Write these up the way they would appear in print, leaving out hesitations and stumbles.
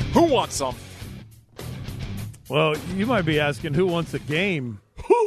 Who wants some? Well, you might be asking who wants a game.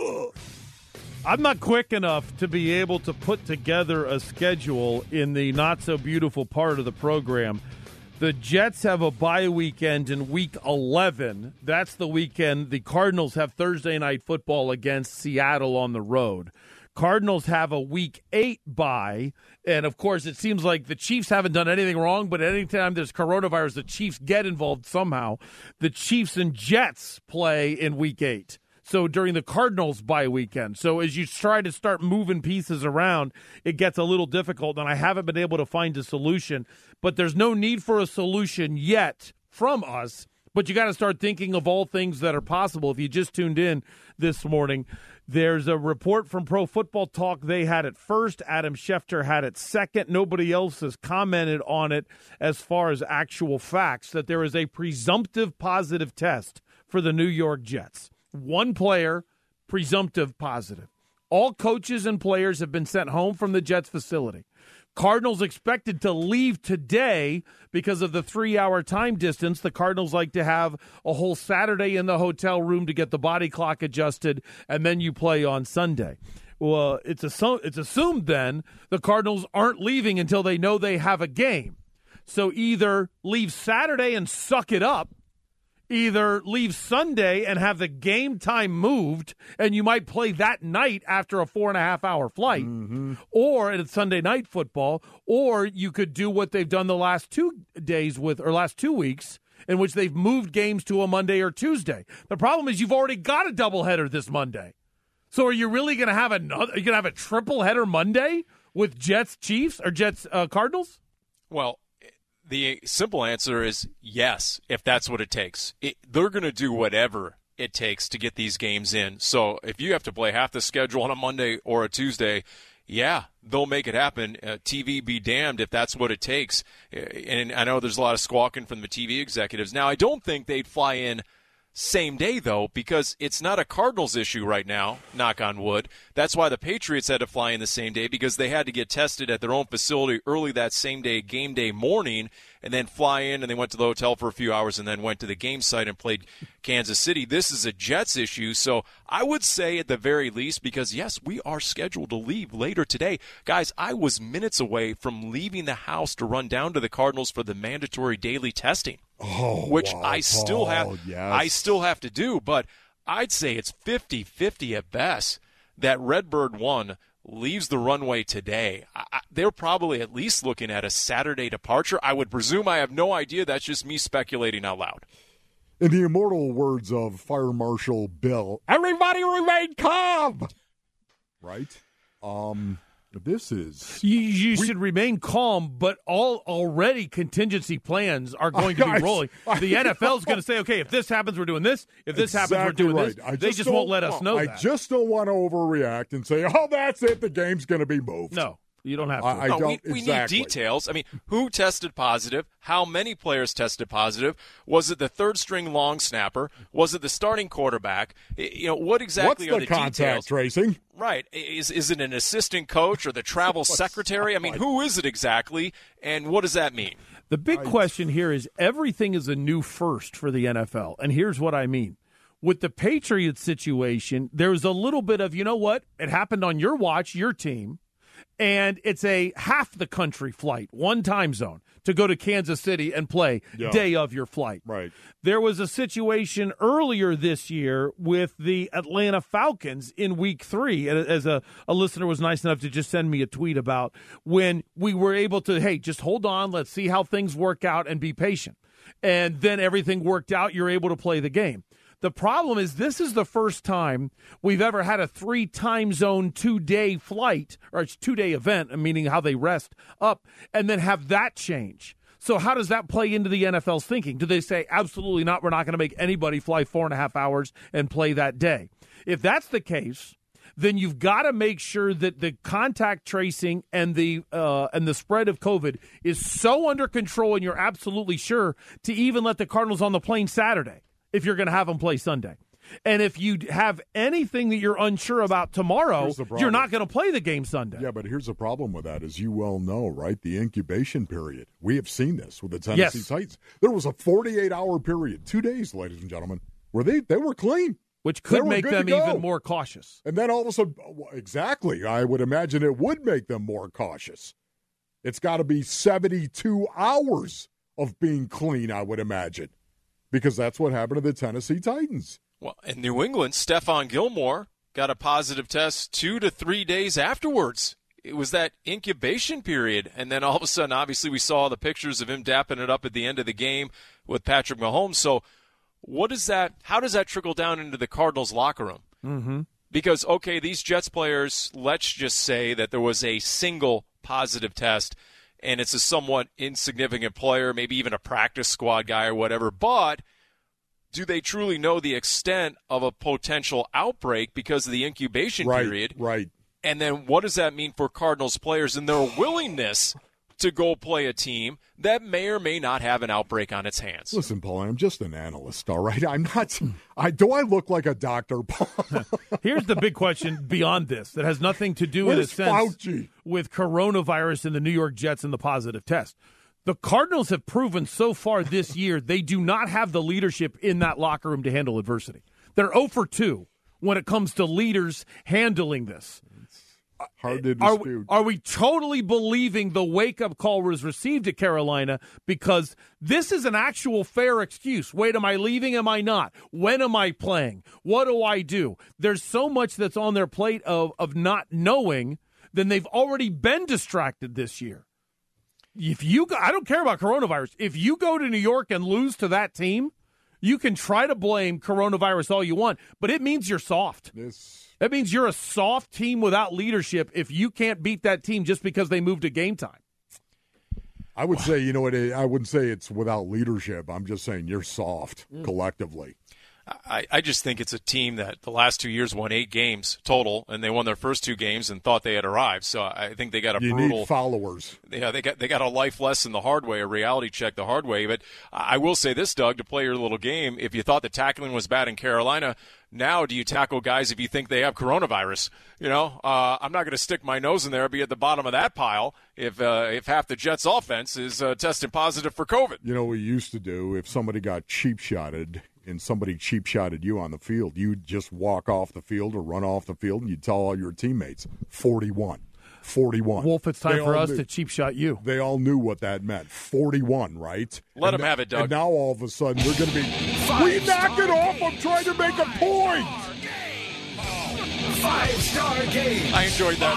I'm not quick enough to be able to put together a schedule in the not-so-beautiful part of the program. The Jets have a bye weekend in Week 11. That's the weekend. The Cardinals have Thursday Night Football against Seattle on the road. Cardinals have a Week 8 bye, and, of course, it seems like the Chiefs haven't done anything wrong, but anytime there's coronavirus, the Chiefs get involved somehow. The Chiefs and Jets play in Week 8. So during the Cardinals bye weekend. So as you try to start moving pieces around, it gets a little difficult, and I haven't been able to find a solution. But there's no need for a solution yet from us, but you got to start thinking of all things that are possible. If you just tuned in this morning, there's a report from Pro Football Talk. They had it first. Adam Schefter had it second. Nobody else has commented on it as far as actual facts, that there is a presumptive positive test for the New York Jets. One player, presumptive positive. All coaches and players have been sent home from the Jets facility. Cardinals expected to leave today because of the 3-hour time distance. The Cardinals like to have a whole Saturday in the hotel room to get the body clock adjusted, and then you play on Sunday. Well, it's assumed then the Cardinals aren't leaving until they know they have a game. So either leave Saturday and suck it up, either leave Sunday and have the game time moved, and you might play that night after a 4.5-hour flight, or it's Sunday Night Football, or you could do what they've done the last 2 weeks, in which they've moved games to a Monday or Tuesday. The problem is you've already got a doubleheader this Monday. So are you really going to have a triple header Monday with Jets Chiefs or Jets Cardinals? Well, the simple answer is yes, if that's what it takes. They're going to do whatever it takes to get these games in. So if you have to play half the schedule on a Monday or a Tuesday, yeah, they'll make it happen. TV be damned if that's what it takes. And I know there's a lot of squawking from the TV executives. Now, I don't think they'd fly in same day, though, because it's not a Cardinals issue right now, knock on wood. That's why the Patriots had to fly in the same day, because they had to get tested at their own facility early that same day, game day morning, and then fly in, and they went to the hotel for a few hours and then went to the game site and played Kansas City. This is a Jets issue, so I would say at the very least, because, yes, we are scheduled to leave later today. Guys, I was minutes away from leaving the house to run down to the Cardinals for the mandatory daily testing. Which I still have to do, but I'd say it's 50-50 at best that Redbird 1 leaves the runway today. They're probably at least looking at a Saturday departure. I would presume. I have no idea. That's just me speculating out loud. In the immortal words of Fire Marshal Bill, everybody remain calm! Right? This is... You should remain calm, but already contingency plans are going to be rolling. The NFL is going to say, okay, if this happens, we're doing this. If this happens, we're doing this. They just won't let us know that. I just don't want to overreact and say, oh, that's it, the game's going to be moved. No. You don't have to. We need details. I mean, who tested positive? How many players tested positive? Was it the third-string long snapper? Was it the starting quarterback? What exactly are the details? What's the contact tracing? Right. Is it an assistant coach or the travel secretary? I mean, who is it exactly, and what does that mean? The big question here is everything is a new first for the NFL, and here's what I mean. With the Patriots situation, there's a little bit of, you know what? It happened on your watch, your team. And it's a half the country flight, one time zone, to go to Kansas City and play day of your flight. Right. There was a situation earlier this year with the Atlanta Falcons in Week 3, as a listener was nice enough to just send me a tweet about, when we were able to, hey, just hold on, let's see how things work out and be patient. And then everything worked out, you're able to play the game. The problem is this is the first time we've ever had a 3-time zone 2-day flight, or a 2-day event, meaning how they rest up, and then have that change. So how does that play into the NFL's thinking? Do they say, absolutely not, we're not going to make anybody fly 4.5 hours and play that day? If that's the case, then you've got to make sure that the contact tracing and the spread of COVID is so under control, and you're absolutely sure to even let the Cardinals on the plane Saturday, if you're going to have them play Sunday. And if you have anything that you're unsure about tomorrow, you're not going to play the game Sunday. Yeah, but here's the problem with that, as you well know, right? The incubation period. We have seen this with the Tennessee Titans. There was a 48-hour period, 2 days, ladies and gentlemen, where they were clean. Which could make them even more cautious. And then all of a sudden, exactly, I would imagine it would make them more cautious. It's got to be 72 hours of being clean, I would imagine, because that's what happened to the Tennessee Titans. Well, in New England, Stephon Gilmore got a positive test 2 to 3 days afterwards. It was that incubation period, and then all of a sudden, obviously, we saw the pictures of him dapping it up at the end of the game with Patrick Mahomes. So how does that trickle down into the Cardinals locker room? Mm-hmm. Because, okay, these Jets players, let's just say that there was a single positive test, and it's a somewhat insignificant player, maybe even a practice squad guy or whatever, but do they truly know the extent of a potential outbreak because of the incubation period? Right. And then what does that mean for Cardinals players and their willingness to go play a team that may or may not have an outbreak on its hands? Listen, Paul, I'm just an analyst, all right? I'm not. Do I look like a doctor, Paul? Here's the big question beyond this that has nothing to do in a sense with coronavirus and the New York Jets and the positive test. The Cardinals have proven so far this year they do not have the leadership in that locker room to handle adversity. They're 0 for 2 when it comes to leaders handling this. Hard to dispute. Are we totally believing the wake-up call was received at Carolina because this is an actual fair excuse? Wait, am I leaving? Am I not? When am I playing? What do I do? There's so much that's on their plate of not knowing, then they've already been distracted this year. I don't care about coronavirus. If you go to New York and lose to that team, you can try to blame coronavirus all you want, but it means you're soft. That means you're a soft team without leadership if you can't beat that team just because they moved to game time. I would say, I wouldn't say it's without leadership. I'm just saying you're soft collectively. I just think it's a team that the last 2 years won 8 games total, and they won their first 2 games and thought they had arrived. So I think they got a brutal. You need followers. Yeah, they got a life lesson the hard way, a reality check the hard way. But I will say this, Doug, to play your little game, if you thought the tackling was bad in Carolina, now do you tackle guys if you think they have coronavirus? I'm not going to stick my nose in there and be at the bottom of that pile if half the Jets' offense is testing positive for COVID. You know what we used to do if somebody got cheap-shotted and somebody cheap-shotted you on the field, you'd just walk off the field or run off the field and you'd tell all your teammates, 41. Wolf, it's time for us to cheap shot you. They all knew what that meant. 41, right? Let them have it, Doug. And now all of a sudden they're going to be, we knock it off, I'm trying to make a point. 5-star game. I enjoyed that.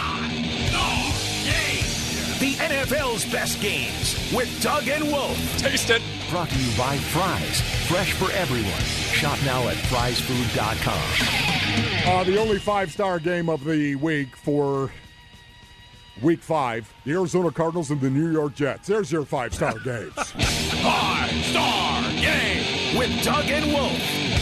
The NFL's best games with Doug and Wolf. Taste it. Brought to you by Fry's. Fresh for everyone. Shop now at Fry'sFood.com. The only 5-star game of the week for Week 5, the Arizona Cardinals and the New York Jets. There's your 5-star games. 5-star game with Doug and Wolf.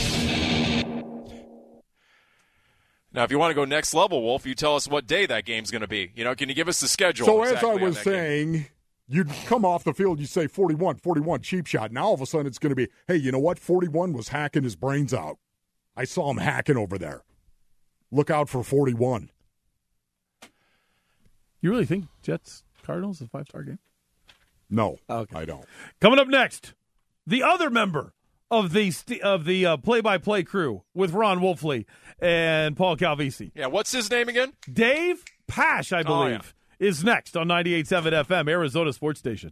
Now, if you want to go next level, Wolf, you tell us what day that game's going to be. Can you give us the schedule? So exactly as I was saying, you'd come off the field, you say 41, cheap shot. Now all of a sudden it's going to be, hey, you know what? 41 was hacking his brains out. I saw him hacking over there. Look out for 41. You really think Jets-Cardinals is a 5-star game? No, okay. I don't. Coming up next, the other member of the play-by-play crew with Ron Wolfley and Paul Calvisi. Yeah, what's his name again? Dave Pasch, I believe, is next on 98.7 FM, Arizona Sports Station.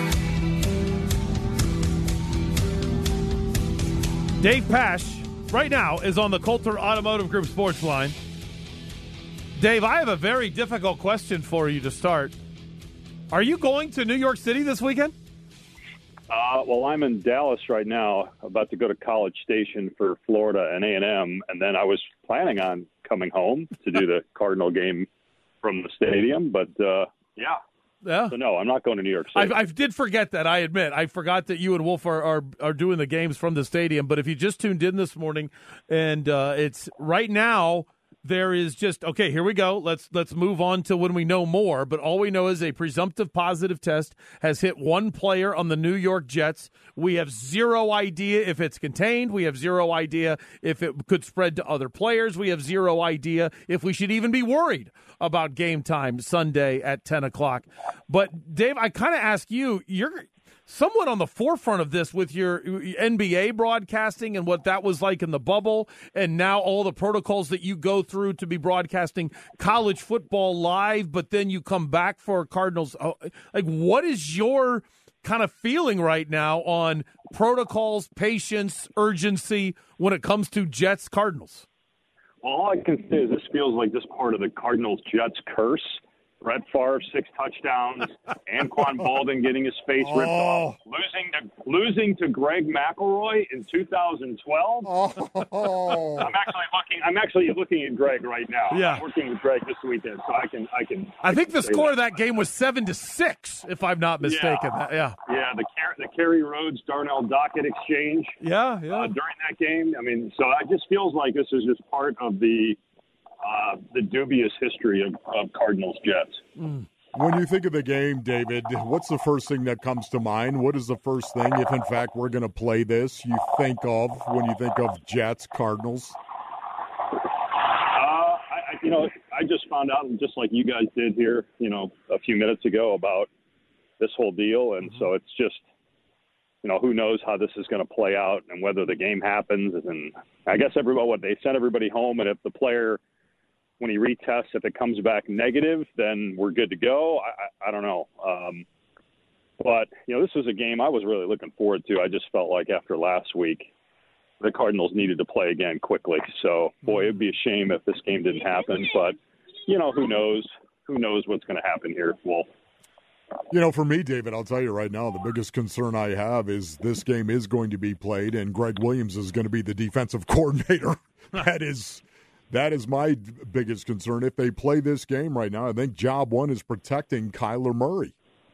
Dave Pasch, right now, is on the Coulter Automotive Group sports line. Dave, I have a very difficult question for you to start. Are you going to New York City this weekend? Well, I'm in Dallas right now, about to go to College Station for Florida and A&M, and then I was planning on coming home to do the Cardinal game from the stadium, but yeah. So no, I'm not going to New York City. I did forget that, I admit. I forgot that you and Wolf are doing the games from the stadium, but if you just tuned in this morning, and it's right now there is just, okay, here we go. Let's move on to when we know more. But all we know is a presumptive positive test has hit one player on the New York Jets. We have zero idea if it's contained. We have zero idea if it could spread to other players. We have zero idea if we should even be worried about game time Sunday at 10 o'clock. But, Dave, I kind of ask you, you're somewhat on the forefront of this with your NBA broadcasting and what that was like in the bubble, and now all the protocols that you go through to be broadcasting college football live, but then you come back for Cardinals. Like, what is your kind of feeling right now on protocols, patience, urgency when it comes to Jets-Cardinals? Well, all I can say is this feels like this part of the Cardinals-Jets curse. Brett Favre, 6 touchdowns. Anquan Baldwin getting his face ripped off. Losing to Greg McElroy in 2012. I'm actually looking at Greg right now. Yeah. I'm working with Greg this weekend, so I can. I think the score of that game was 7-6, if I'm not mistaken. Yeah. The Kerry Rhodes Darnell Dockett exchange. Yeah. During that game, I mean, so it just feels like this is just part of the dubious history of Cardinals Jets. When you think of the game, David, what's the first thing that comes to mind? What is the first thing, if in fact we're going to play this, you think of when you think of Jets Cardinals? I just found out, just like you guys did here, a few minutes ago, about this whole deal, and so it's just, who knows how this is going to play out and whether the game happens. And I guess they sent everybody home, and if the player, when he retests, if it comes back negative, then we're good to go. I don't know. But, this was a game I was really looking forward to. I just felt like after last week, the Cardinals needed to play again quickly. So, boy, it'd be a shame if this game didn't happen. But, who knows? Who knows what's going to happen here, Wolf? For me, David, I'll tell you right now, the biggest concern I have is this game is going to be played, and Greg Williams is going to be the defensive coordinator. That is my biggest concern. If they play this game right now, I think job one is protecting Kyler Murray.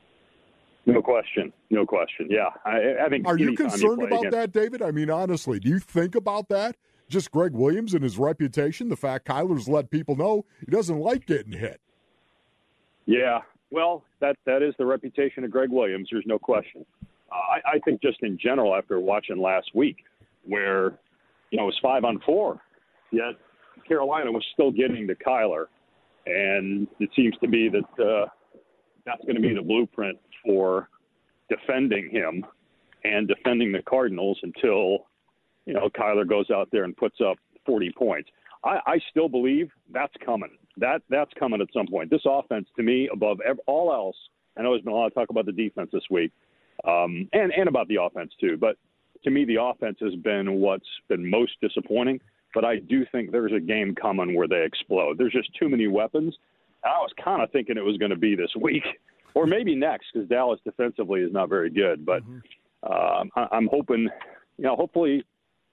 No question. Yeah, I think. Are you concerned about that, David? I mean, honestly, do you think about that? Just Greg Williams and his reputation, the fact Kyler's let people know he doesn't like getting hit. Yeah, well, that is the reputation of Greg Williams. There's no question. I think just in general, after watching last week, where it was 5-on-4, yet Carolina was still getting to Kyler, and it seems to be that that's going to be the blueprint for defending him and defending the Cardinals until Kyler goes out there and puts up 40 points. I still believe that's coming. That's coming at some point. This offense, to me, above all else, I know there's been a lot of talk about the defense this week, and about the offense too. But to me, the offense has been what's been most disappointing. But I do think there's a game coming where they explode. There's just too many weapons. I was kind of thinking it was going to be this week, or maybe next, because Dallas defensively is not very good. But I'm hoping, hopefully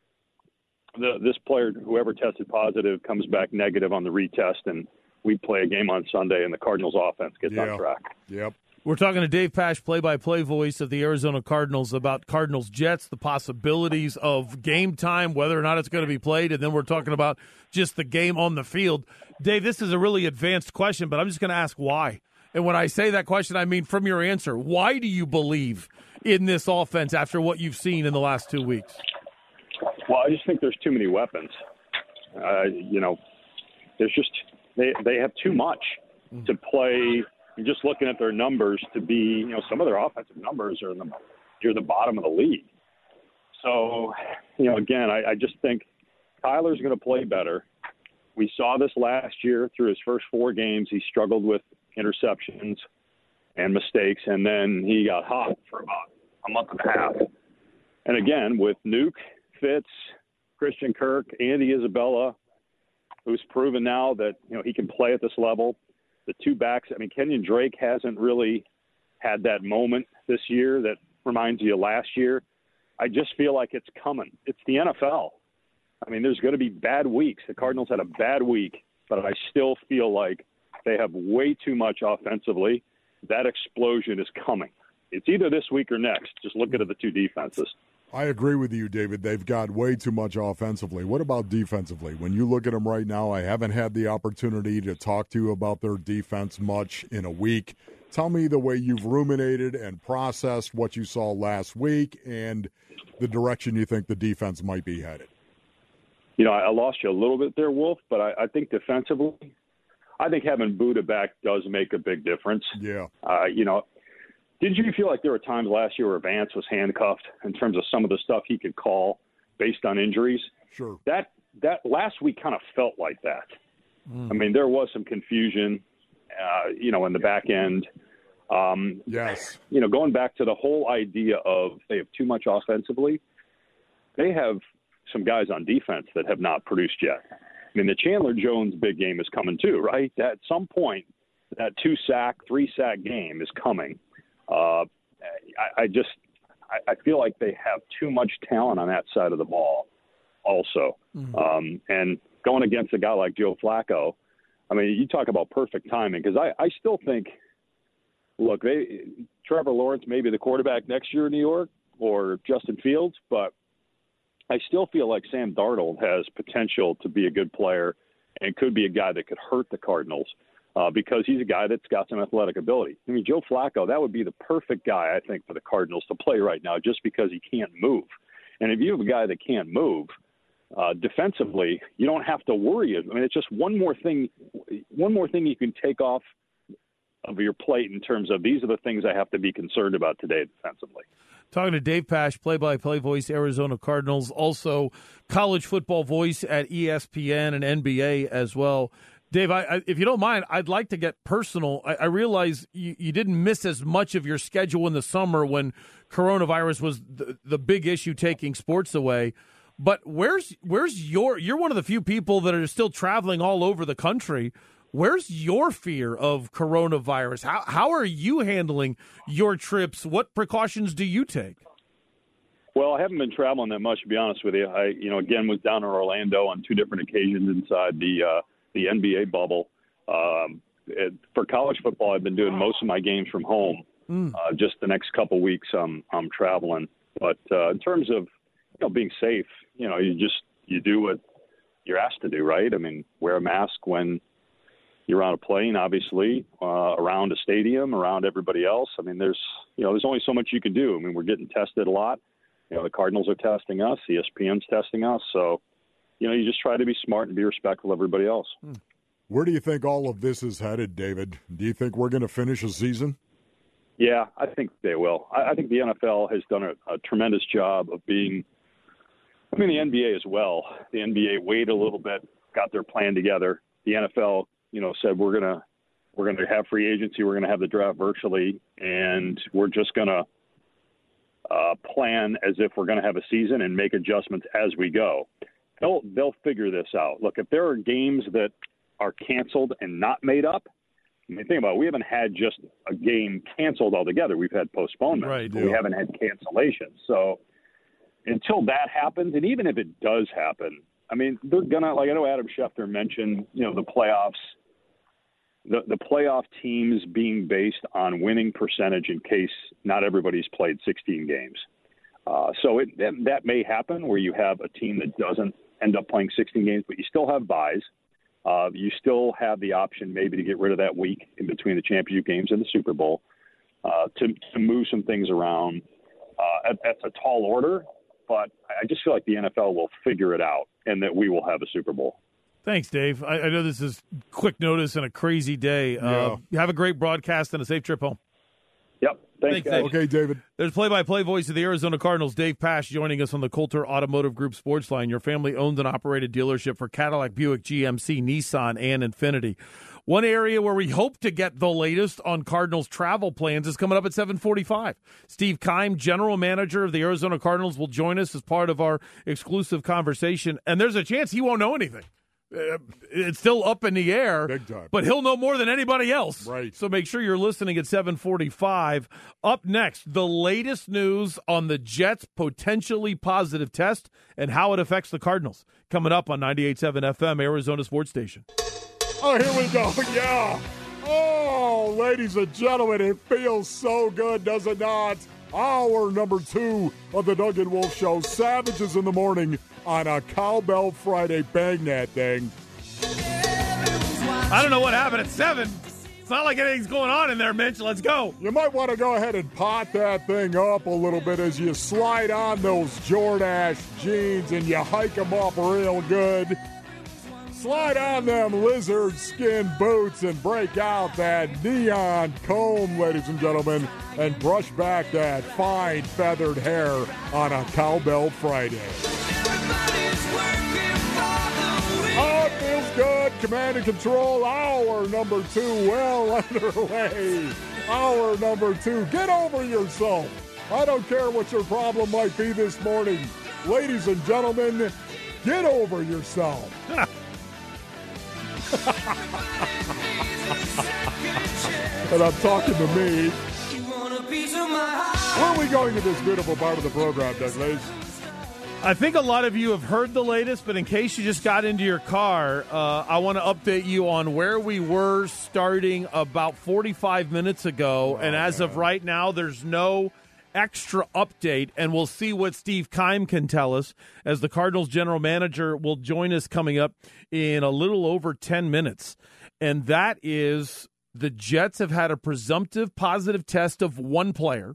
this player, whoever tested positive, comes back negative on the retest, and we play a game on Sunday, and the Cardinals offense gets on track. Yep. We're talking to Dave Pasch, play-by-play voice of the Arizona Cardinals, about Cardinals-Jets, the possibilities of game time, whether or not it's going to be played, and then we're talking about just the game on the field. Dave, this is a really advanced question, but I'm just going to ask why. And when I say that question, I mean from your answer. Why do you believe in this offense after what you've seen in the last 2 weeks? Well, I just think there's too many weapons. There's just they have too much to play. Just looking at their numbers to be, some of their offensive numbers are near the bottom of the league. So, again, I just think Kyler's going to play better. We saw this last year through his first 4 games. He struggled with interceptions and mistakes, and then he got hot for about a month and a half. And again, with Nuke, Fitz, Christian Kirk, Andy Isabella, who's proven now that, he can play at this level. The 2 backs, Kenyon Drake hasn't really had that moment this year that reminds you of last year. I just feel like it's coming. It's the NFL. There's going to be bad weeks. The Cardinals had a bad week, but I still feel like they have way too much offensively. That explosion is coming. It's either this week or next. Just look at the 2 defenses. I agree with you, David. They've got way too much offensively. What about defensively? When you look at them right now, I haven't had the opportunity to talk to you about their defense much in a week. Tell me the way you've ruminated and processed what you saw last week and the direction you think the defense might be headed. You know, I lost you a little bit there, Wolf, but I think defensively, I think having Buddha back does make a big difference. Yeah. You know, did you feel like there were times last year where Vance was handcuffed in terms of some of the stuff he could call based on injuries? Sure. That last week kind of felt like that. I mean, there was some confusion, you know, in the back end. Yes. You know, going back to the whole idea of they have too much offensively, they have some guys on defense that have not produced yet. I mean, the Chandler Jones big game is coming too, right? At some point, that 2-sack, 3-sack game is coming. I feel like they have too much talent on that side of the ball also. And going against a guy like Joe Flacco, I mean, you talk about perfect timing because I still think, look, Trevor Lawrence may be the quarterback next year in New York or Justin Fields, but I still feel like Sam Darnold has potential to be a good player and could be a guy that could hurt the Cardinals because he's a guy that's got some athletic ability. I mean, Joe Flacco, that would be the perfect guy, I think, for the Cardinals to play right now just because he can't move. And if you have a guy that can't move, defensively, you don't have to worry. I mean, it's just one more thing you can take off of your plate in terms of these are the things I have to be concerned about today defensively. Talking to Dave Pasch, play-by-play voice, Arizona Cardinals, also college football voice at ESPN and NBA as well. Dave, if you don't mind, I'd like to get personal. I realize you didn't miss as much of your schedule in the summer when coronavirus was the big issue taking sports away. But where's you're one of the few people that are still traveling all over the country. Where's your fear of coronavirus? How are you handling your trips? What precautions do you take? Well, I haven't been traveling that much, to be honest with you. I, again, was down in Orlando on 2 different occasions inside the NBA bubble. For college football, I've been doing most of my games from home. Just the next couple weeks, I'm traveling. But in terms of being safe, you do what you're asked to do, right? I mean, wear a mask when you're on a plane, obviously, around a stadium, around everybody else. I mean, there's only so much you can do. I mean, we're getting tested a lot. The Cardinals are testing us. ESPN's testing us. So, you just try to be smart and be respectful of everybody else. Where do you think all of this is headed, David? Do you think we're going to finish a season? Yeah, I think they will. I think the NFL has done a tremendous job of being – I mean, the NBA as well. The NBA waited a little bit, got their plan together. The NFL – said we're gonna have free agency, we're gonna have the draft virtually, and we're just gonna plan as if we're gonna have a season and make adjustments as we go. They'll figure this out. Look, if there are games that are canceled and not made up, I mean, think about it. We haven't had just a game canceled altogether. We've had postponements, right, but we haven't had cancellations. So until that happens, and even if it does happen, I mean, they're gonna, like I know Adam Schefter mentioned, the playoffs. The playoff teams being based on winning percentage in case not everybody's played 16 games. So that may happen where you have a team that doesn't end up playing 16 games, but you still have buys. You still have the option maybe to get rid of that week in between the championship games and the Super Bowl to move some things around. That's a tall order, but I just feel like the NFL will figure it out and that we will have a Super Bowl. Thanks, Dave. I know this is quick notice and a crazy day. Have a great broadcast and a safe trip home. Yep. Thanks, guys. Okay, David. There's play-by-play voice of the Arizona Cardinals, Dave Pasch, joining us on the Coulter Automotive Group Sports Line, your family-owned and operated dealership for Cadillac, Buick, GMC, Nissan, and Infiniti. One area where we hope to get the latest on Cardinals travel plans is coming up at 7:45. Steve Keim, general manager of the Arizona Cardinals, will join us as part of our exclusive conversation, and there's a chance he won't know anything. It's still up in the air, big time, but he'll know more than anybody else. Right. So make sure you're listening at 7:45. Up next, the latest news on the Jets' potentially positive test and how it affects the Cardinals. Coming up on 98.7 FM, Arizona Sports Station. Oh, here we go. Yeah. Oh, ladies and gentlemen, it feels so good, does it not? Hour number 2 of the Doug and Wolf Show. Savages in the morning on a Cowbell Friday. Bang that thing. I don't know what happened at 7. It's not like anything's going on in there, Mitch. Let's go. You might want to go ahead and pot that thing up a little bit as you slide on those Jordache jeans and you hike them up real good. Slide on them lizard skin boots and break out that neon comb, ladies and gentlemen, and brush back that fine feathered hair on a Cowbell Friday. Oh, it feels good. Command and Control, hour number 2, well underway. Hour number 2. Get over yourself. I don't care what your problem might be this morning. Ladies and gentlemen, get over yourself. And I'm talking to me. Where are we going to this beautiful part of the program, Douglas? I think a lot of you have heard the latest, but in case you just got into your car, I want to update you on where we were starting about 45 minutes ago. And as of right now, there's no extra update, and we'll see what Steve Keim can tell us as the Cardinals general manager will join us coming up in a little over 10 minutes. And that is the Jets have had a presumptive positive test of one player,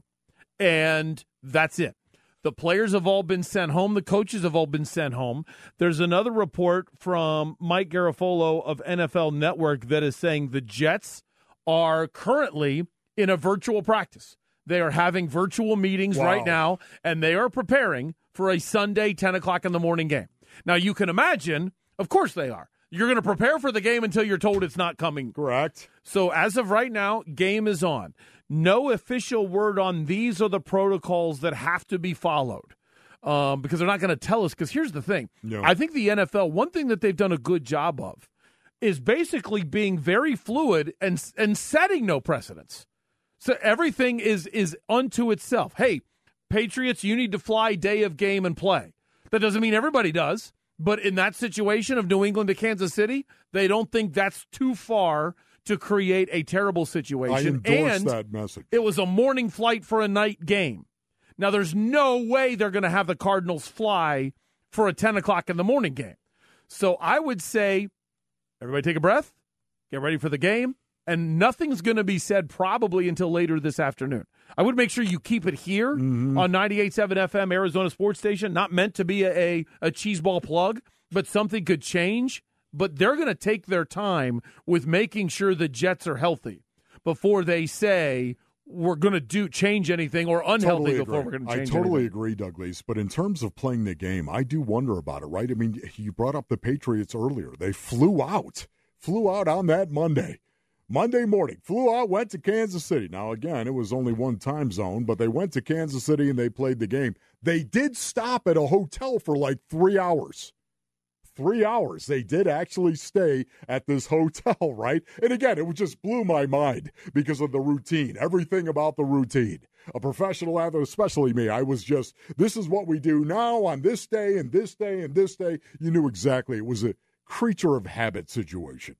and that's it. The players have all been sent home. The coaches have all been sent home. There's another report from Mike Garafolo of NFL Network that is saying the Jets are currently in a virtual practice. They are having virtual meetings right now, and they are preparing for a Sunday 10 o'clock in the morning game. Now, you can imagine, of course they are. You're going to prepare for the game until you're told it's not coming. Correct. So as of right now, game is on. No official word on these are the protocols that have to be followed because they're not going to tell us. Because here's the thing. No. I think the NFL, one thing that they've done a good job of is basically being very fluid and setting no precedents. So everything is unto itself. Hey, Patriots, you need to fly day of game and play. That doesn't mean everybody does. But in that situation of New England to Kansas City, they don't think that's too far to create a terrible situation. I endorse that message. It was a morning flight for a night game. Now, there's no way they're going to have the Cardinals fly for a 10 o'clock in the morning game. So I would say, everybody take a breath, get ready for the game, and nothing's going to be said probably until later this afternoon. I would make sure you keep it here on 98.7 FM, Arizona Sports Station. Not meant to be a cheeseball plug, but something could change. But they're going to take their time with making sure the Jets are healthy before they say we're going to change anything or unhealthy before we're going to change anything. I totally agree, Douglas. But in terms of playing the game, I do wonder about it, right? I mean, you brought up the Patriots earlier. They flew out on that Monday morning, flew out, went to Kansas City. Now, again, it was only one time zone, but they went to Kansas City and they played the game. They did stop at a hotel for like 3 hours. 3 hours. They did actually stay at this hotel, right? And again, it just blew my mind because of the routine, everything about the routine. A professional athlete, especially me, I was just, this is what we do now on this day and this day and this day. You knew exactly. It was a creature of habit situation.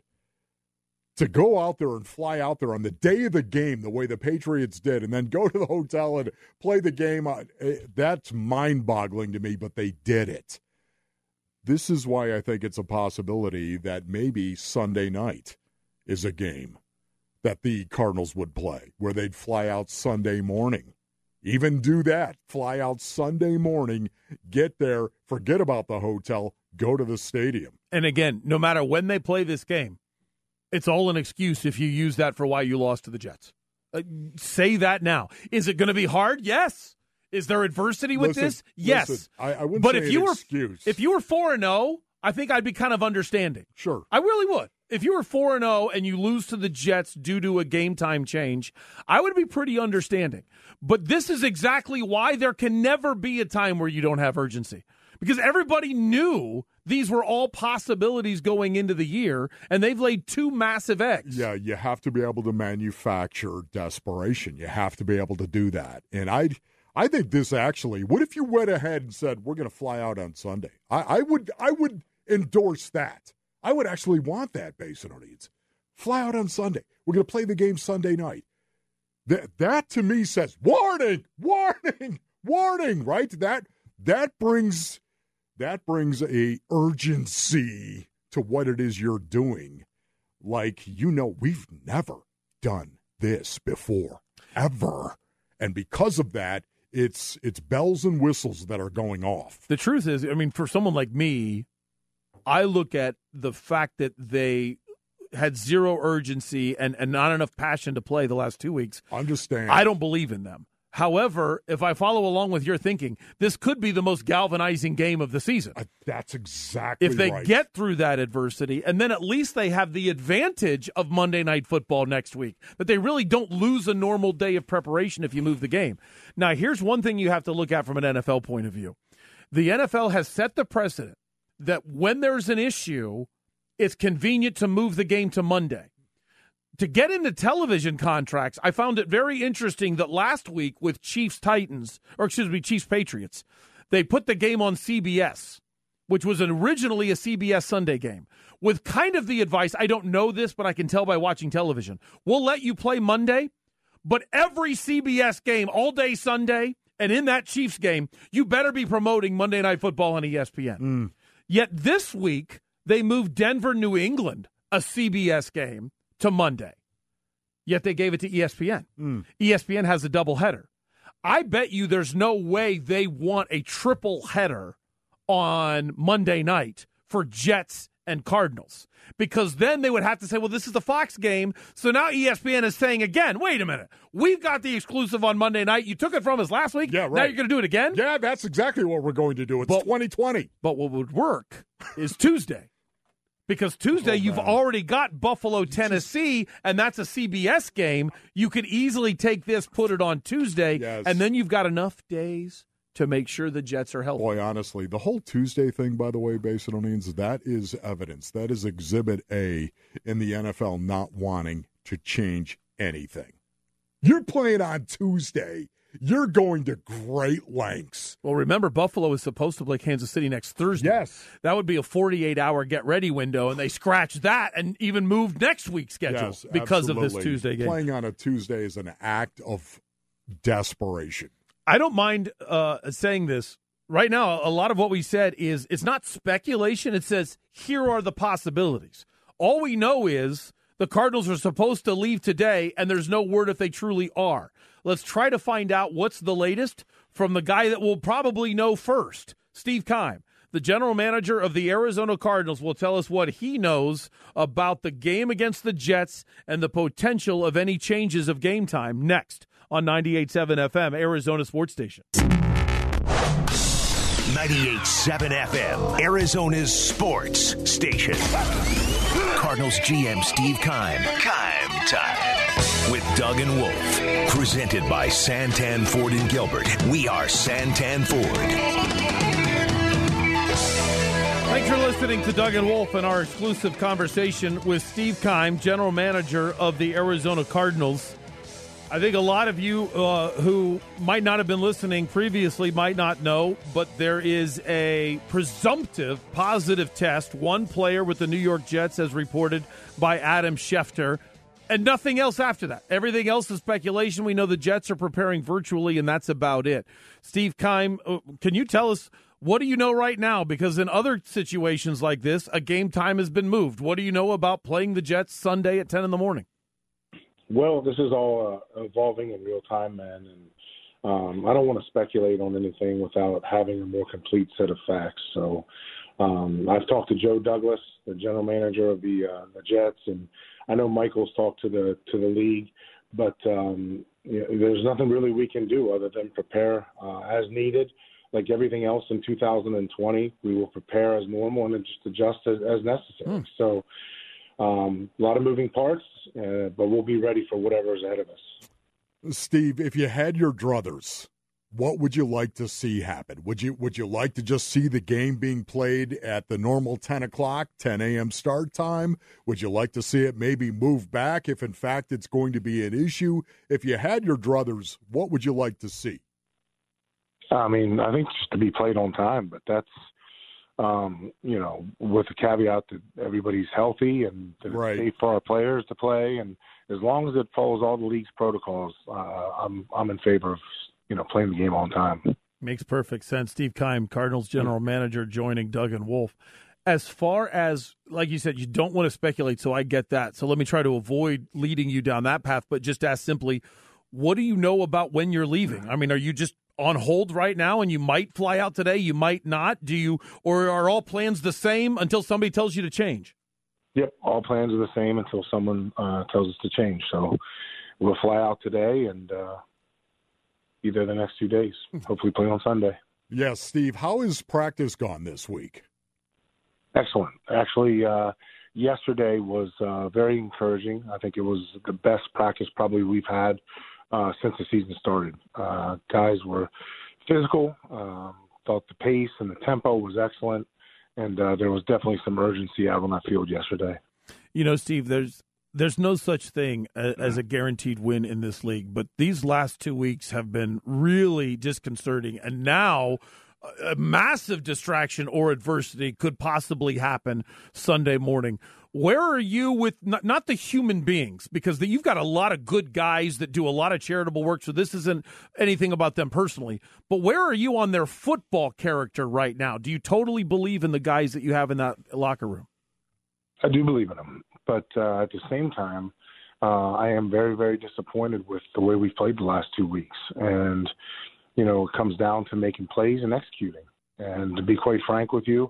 To go out there and fly out there on the day of the game the way the Patriots did and then go to the hotel and play the game, that's mind-boggling to me, but they did it. This is why I think it's a possibility that maybe Sunday night is a game that the Cardinals would play, where they'd fly out Sunday morning. Even do that. Fly out Sunday morning, get there, forget about the hotel, go to the stadium. And again, no matter when they play this game, it's all an excuse if you use that for why you lost to the Jets. Say that now. Is it going to be hard? Yes. Is there adversity with this? Yes. I wouldn't say an excuse. If you were 4-0, I think I'd be kind of understanding. Sure. I really would. If you were 4-0 and you lose to the Jets due to a game time change, I would be pretty understanding. But this is exactly why there can never be a time where you don't have urgency. Because everybody knew these were all possibilities going into the year, and they've laid two massive eggs. Yeah, you have to be able to manufacture desperation. You have to be able to do that. And I think this actually, what if you went ahead and said, we're going to fly out on Sunday? I would endorse that. I would actually want that based on our needs. Fly out on Sunday. We're going to play the game Sunday night. That to me says warning, warning, warning, right? That brings a urgency to what it is you're doing. Like, we've never done this before, ever. And because of that, it's bells and whistles that are going off. The truth is, for someone like me, I look at the fact that they had zero urgency and not enough passion to play the last 2 weeks. Understand. I don't believe in them. However, if I follow along with your thinking, this could be the most galvanizing game of the season. That's exactly right. If they get through that adversity, and then at least they have the advantage of Monday Night Football next week, that they really don't lose a normal day of preparation if you move the game. Now, here's one thing you have to look at from an NFL point of view. The NFL has set the precedent that when there's an issue, it's convenient to move the game to Monday. To get into television contracts, I found it very interesting that last week with Chiefs-Patriots, they put the game on CBS, which was originally a CBS Sunday game, with kind of the advice, I don't know this, but I can tell by watching television, we'll let you play Monday, but every CBS game all day Sunday, and in that Chiefs game, you better be promoting Monday Night Football on ESPN. Yet this week, they moved Denver-New England, a CBS game, to Monday. Yet they gave it to ESPN. ESPN has a doubleheader. I bet you there's no way they want a triple header on Monday night for Jets and Cardinals, because then they would have to say, well, this is the Fox game. So now ESPN is saying again, wait a minute, we've got the exclusive on Monday night. You took it from us last week. Yeah, right. Now you're going to do it again? Yeah, that's exactly what we're going to do. It's 2020. But what would work is Tuesday. Because Tuesday, you've already got Buffalo, Tennessee, and that's a CBS game. You could easily take this, put it on Tuesday, and then you've got enough days to make sure the Jets are healthy. Boy, honestly, the whole Tuesday thing, by the way, Basinonians, that is evidence. That is Exhibit A in the NFL not wanting to change anything. You're playing on Tuesday. You're going to great lengths. Well, remember, Buffalo is supposed to play Kansas City next Thursday. Yes. That would be a 48-hour get-ready window, and they scratched that and even moved next week's schedule because of this Tuesday game. Playing on a Tuesday is an act of desperation. I don't mind saying this. Right now, a lot of what we said is it's not speculation. It says, here are the possibilities. All we know is the Cardinals are supposed to leave today, and there's no word if they truly are. Let's try to find out what's the latest from the guy that will probably know first, Steve Keim. The general manager of the Arizona Cardinals will tell us what he knows about the game against the Jets and the potential of any changes of game time next on 98.7 FM, Arizona Sports Station. 98.7 FM, Arizona's sports station. Cardinals GM Steve Keim. Keim time. With Doug and Wolf. Presented by Santan Ford in Gilbert. We are Santan Ford. Thanks for listening to Doug and Wolf and our exclusive conversation with Steve Keim, general manager of the Arizona Cardinals. I think a lot of you who might not have been listening previously might not know, but there is a presumptive positive test. One player with the New York Jets, as reported by Adam Schefter, and nothing else after that. Everything else is speculation. We know the Jets are preparing virtually, and that's about it. Steve Keim, can you tell us, what do you know right now? Because in other situations like this, a game time has been moved. What do you know about playing the Jets Sunday at 10 in the morning? Well, this is all evolving in real time, man, and I don't want to speculate on anything without having a more complete set of facts. So I've talked to Joe Douglas, the general manager of the Jets, and I know Michael's talked to the league, but there's nothing really we can do other than prepare as needed. Like everything else in 2020, we will prepare as normal and just adjust as necessary. So a lot of moving parts, but we'll be ready for whatever's ahead of us. Steve, if you had your druthers, what would you like to see happen? Would you like to just see the game being played at the normal 10 a.m. start time? Would you like to see it maybe move back if, in fact, it's going to be an issue? If you had your druthers, what would you like to see? I mean, I think just to be played on time, but that's with the caveat that everybody's healthy and that it's safe for our players to play. And as long as it follows all the league's protocols, I'm in favor of, playing the game on time. Makes perfect sense. Steve Keim, Cardinals general manager, joining Doug and Wolf. As far as, like you said, you don't want to speculate, so I get that. So let me try to avoid leading you down that path, but just ask simply, what do you know about when you're leaving? I mean, are you just on hold right now and you might fly out today, you might not? Or are all plans the same until somebody tells you to change? Yep, all plans are the same until someone tells us to change. So we'll fly out today and be there the next 2 days. Hopefully play on Sunday. Yes, Steve, how has practice gone this week? Excellent. Actually, yesterday was very encouraging. I think it was the best practice probably we've had since the season started. Guys were physical, thought the pace and the tempo was excellent, and there was definitely some urgency out on that field yesterday. Steve, there's no such thing as a guaranteed win in this league, but these last 2 weeks have been really disconcerting, and now a massive distraction or adversity could possibly happen Sunday morning. Where are you with not the human beings, because you've got a lot of good guys that do a lot of charitable work, so this isn't anything about them personally, but where are you on their football character right now? Do you totally believe in the guys that you have in that locker room? I do believe in them, but at the same time, I am very, very disappointed with the way we've played the last 2 weeks, and it comes down to making plays and executing. And to be quite frank with you,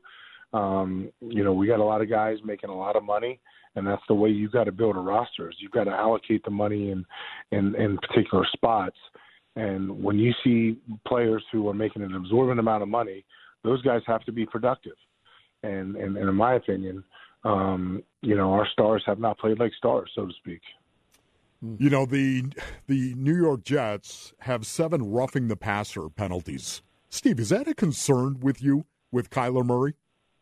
we got a lot of guys making a lot of money, and that's the way you've got to build a roster. You've got to allocate the money in particular spots. And when you see players who are making an absorbent amount of money, those guys have to be productive. And in my opinion, our stars have not played like stars, so to speak. The New York Jets have 7 roughing the passer penalties. Steve, is that a concern with you with Kyler Murray?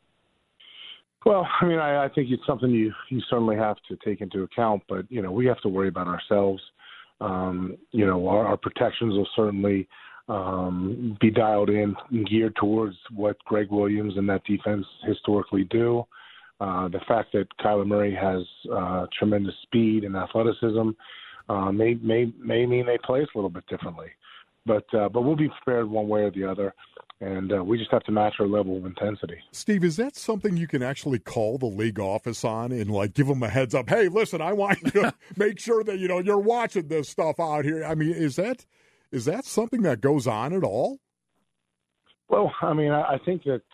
Well, I think it's something you certainly have to take into account, but, we have to worry about ourselves. Our protections will certainly be dialed in and geared towards what Greg Williams and that defense historically do. The fact that Kyler Murray has tremendous speed and athleticism may mean they play us a little bit differently. But we'll be prepared one way or the other, and we just have to match our level of intensity. Steve, is that something you can actually call the league office on and, give them a heads up? Hey, listen, I want you to make sure that, you're watching this stuff out here. Is that something that goes on at all? Well, I think that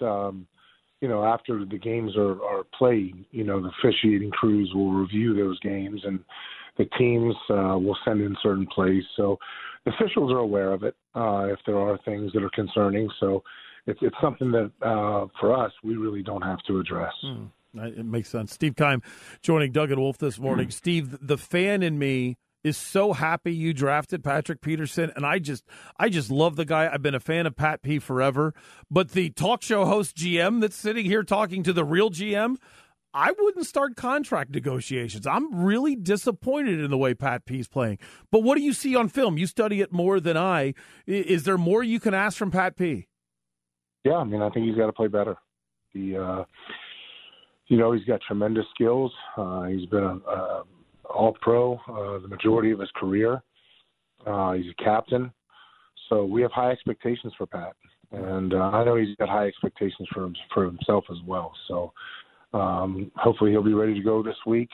after the games are played, the officiating crews will review those games, and the teams will send in certain plays. So the officials are aware of it if there are things that are concerning. So it's something that, for us, we really don't have to address. It makes sense. Steve Keim joining Doug and Wolf this morning. Steve, the fan in me is so happy you drafted Patrick Peterson, and I just love the guy. I've been a fan of Pat P forever, but the talk show host GM that's sitting here talking to the real GM, I wouldn't start contract negotiations. I'm really disappointed in the way Pat P's playing. But what do you see on film? You study it more than I. Is there more you can ask from Pat P? Yeah, I think he's got to play better. He's got tremendous skills. He's been a All-Pro the majority of his career. He's a captain. So we have high expectations for Pat. And I know he's got high expectations for himself as well. So hopefully he'll be ready to go this week.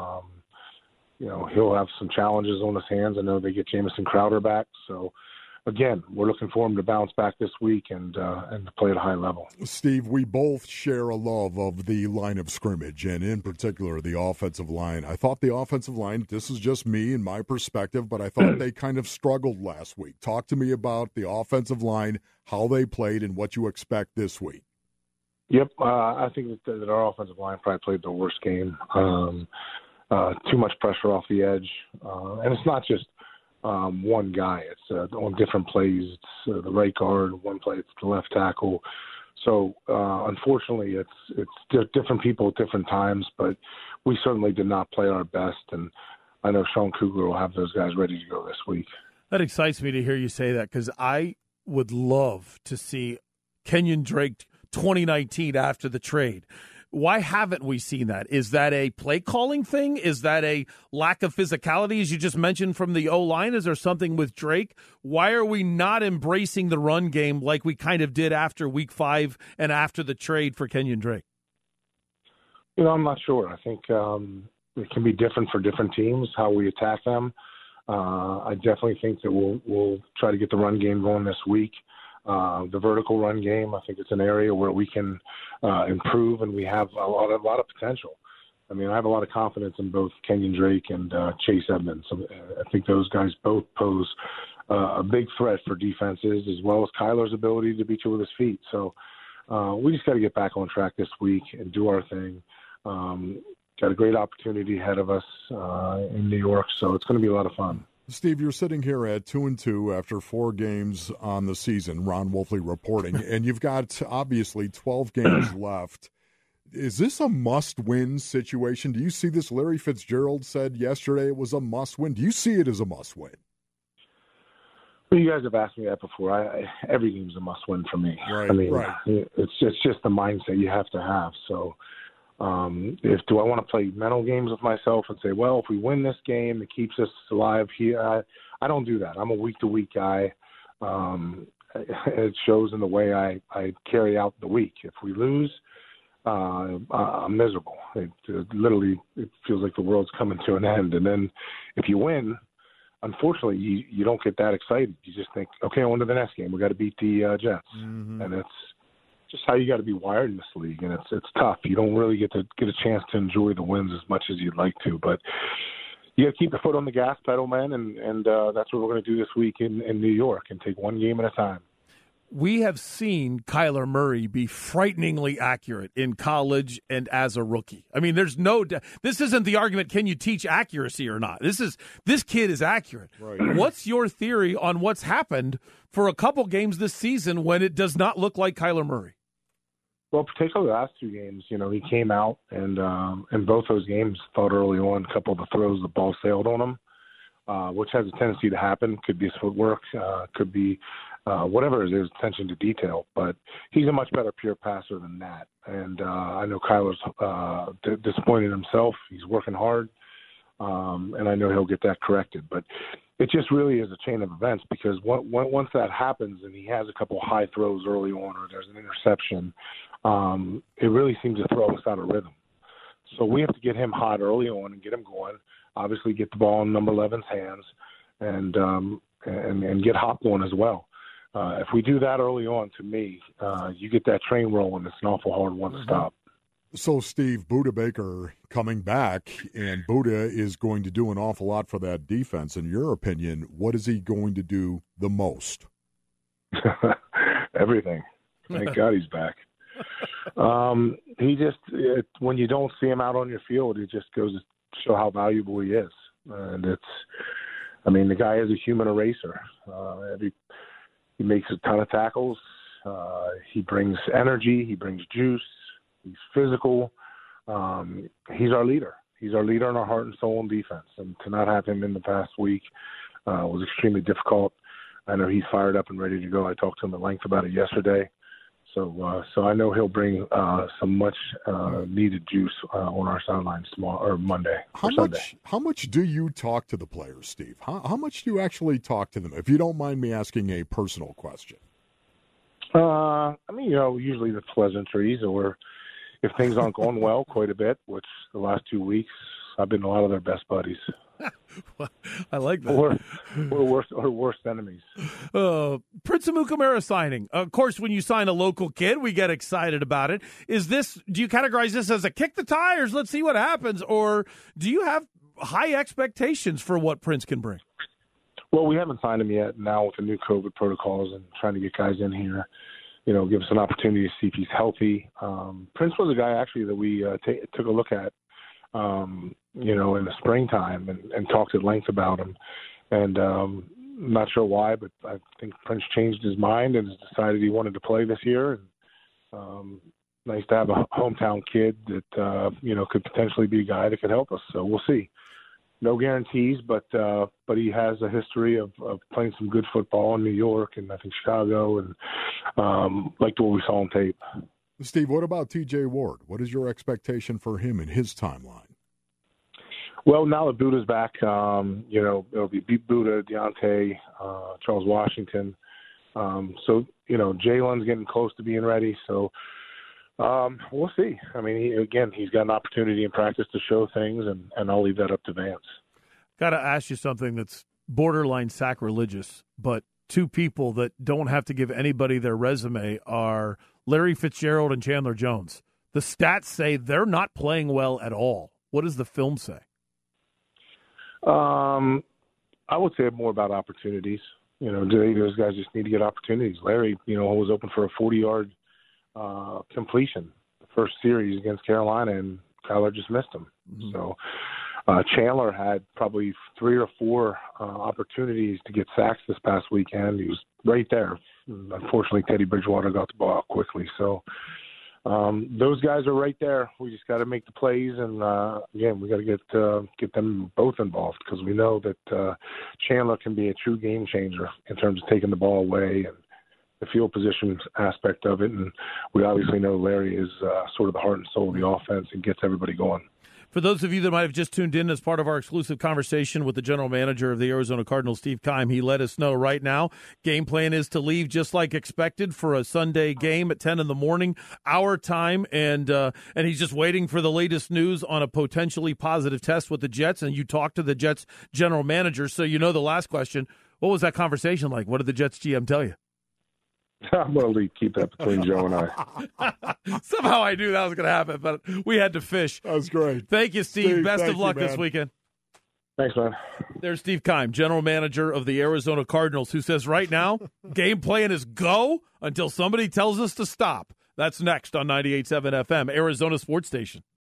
He'll have some challenges on his hands. I know they get Jamison Crowder back. So, again, we're looking for him to bounce back this week and to play at a high level. Steve, we both share a love of the line of scrimmage, and in particular the offensive line. I thought the offensive line, this is just me and my perspective, but I thought they kind of struggled last week. Talk to me about the offensive line, how they played, and what you expect this week. Yep, I think that our offensive line probably played the worst game. Too much pressure off the edge. And it's not just one guy. It's on different plays. It's the right guard, one play it's the left tackle. So, unfortunately, it's different people at different times, but we certainly did not play our best. And I know Sean Kugler will have those guys ready to go this week. That excites me to hear you say that, because I would love to see Kenyon Drake 2019 after the trade. Why haven't we seen that? Is that a play calling thing? Is that a lack of physicality, as you just mentioned, from the O-line? Is there something with Drake? Why are we not embracing the run game like we kind of did after Week 5 and after the trade for Kenyon Drake? I'm not sure. I think it can be different for different teams, how we attack them. I definitely think that we'll try to get the run game going this week. The vertical run game, I think it's an area where we can improve, and we have a lot of potential. I mean, I have a lot of confidence in both Kenyon Drake and Chase Edmonds. I think those guys both pose a big threat for defenses, as well as Kyler's ability to beat you with his feet. So we just got to get back on track this week and do our thing. Got a great opportunity ahead of us in New York, so it's going to be a lot of fun. Steve, you're sitting here at 2-2 after 4 games on the season, Ron Wolfley reporting, and you've got obviously 12 games left. Is this a must-win situation? Do you see this? Larry Fitzgerald said yesterday it was a must-win. Do you see it as a must-win? Well, you guys have asked me that before. Every game's a must-win for me. Right, I mean, right. It's just the mindset you have to have. So do I want to play mental games with myself and say, well, if we win this game, it keeps us alive here? I don't do that. I'm a week-to-week guy. It shows in the way I carry out the week. If we lose, I'm miserable. It feels like the world's coming to an end. And then if you win, unfortunately, you don't get that excited. You just think, okay, on to the next game. We got to beat the Jets. Mm-hmm. And it's just how you got to be wired in this league, and it's tough. You don't really get a chance to enjoy the wins as much as you'd like to, but you got to keep the foot on the gas pedal, man, and that's what we're going to do this week in New York, and take one game at a time. We have seen Kyler Murray be frighteningly accurate in college and as a rookie. I mean, there's no this isn't the argument, can you teach accuracy or not? This kid is accurate. Right. What's your theory on what's happened for a couple games this season when it does not look like Kyler Murray? Well, particularly the last 2 games, he came out and in both those games, thought early on, a couple of the throws, the ball sailed on him, which has a tendency to happen. Could be his footwork, could be whatever it is, attention to detail. But he's a much better pure passer than that. And I know Kyler's disappointed himself. He's working hard, and I know he'll get that corrected. But it just really is a chain of events, because once that happens and he has a couple high throws early on, or there's an interception, it really seems to throw us out of rhythm. So we have to get him hot early on and get him going. Obviously, get the ball in number 11's hands, and get Hop going as well. If we do that early on, to me, you get that train rolling. It's an awful hard one to stop. So, Steve, Budda Baker coming back, and Budda is going to do an awful lot for that defense. In your opinion, what is he going to do the most? Everything. Thank God he's back. When you don't see him out on your field, it just goes to show how valuable he is. And the guy is a human eraser. He makes a ton of tackles. He brings energy. He brings juice. He's physical. He's our leader. He's our leader in our heart and soul on defense. And to not have him in the past week was extremely difficult. I know he's fired up and ready to go. I talked to him at length about it yesterday. So I know he'll bring some much needed juice on our sidelines tomorrow or Monday. How much do you talk to the players, Steve? How much do you actually talk to them? If you don't mind me asking a personal question. Usually the pleasantries, or if things aren't going well, quite a bit, which the last 2 weeks I've been a lot of their best buddies. I like that. Or worst enemies. Prince Amukamara signing. Of course, when you sign a local kid, we get excited about it. Do you categorize this as a kick the tires, let's see what happens, or do you have high expectations for what Prince can bring? Well, we haven't signed him yet. Now with the new COVID protocols and trying to get guys in here, give us an opportunity to see if he's healthy. Prince was a guy actually that we took a look at, in the springtime and talked at length about him. And not sure why, but I think Prince changed his mind and has decided he wanted to play this year. And nice to have a hometown kid that, could potentially be a guy that could help us. So we'll see. No guarantees, but he has a history of playing some good football in New York and I think Chicago, and liked what we saw on tape. Steve, what about T.J. Ward? What is your expectation for him in his timeline? Well, now that Buda's back, it'll be Buda, Deontay, Charles Washington. So, Jalen's getting close to being ready. So we'll see. I mean, he's got an opportunity in practice to show things, and I'll leave that up to Vance. Got to ask you something that's borderline sacrilegious, but two people that don't have to give anybody their resume are Larry Fitzgerald and Chandler Jones. The stats say they're not playing well at all. What does the film say? I would say more about opportunities. Those guys just need to get opportunities. Larry, was open for a 40-yard completion the first series against Carolina, and Kyler just missed him. Mm-hmm. So Chandler had probably 3 or 4 opportunities to get sacks this past weekend. He was right there. Unfortunately, Teddy Bridgewater got the ball out quickly. So those guys are right there. We just got to make the plays, and we got to get them both involved, because we know that Chandler can be a true game changer in terms of taking the ball away and the field position aspect of it. And we obviously know Larry is sort of the heart and soul of the offense and gets everybody going. For those of you that might have just tuned in as part of our exclusive conversation with the general manager of the Arizona Cardinals, Steve Keim, he let us know right now game plan is to leave just like expected for a Sunday game at 10 in the morning, our time, and he's just waiting for the latest news on a potentially positive test with the Jets. And you talked to the Jets general manager, so you know the last question. What was that conversation like? What did the Jets GM tell you? I'm going to keep that between Joe and I. Somehow I knew that was going to happen, but we had to fish. That was great. Thank you, Steve. Best of luck this weekend. Thanks, man. There's Steve Keim, general manager of the Arizona Cardinals, who says right now, game plan is go until somebody tells us to stop. That's next on 98.7 FM, Arizona Sports Station.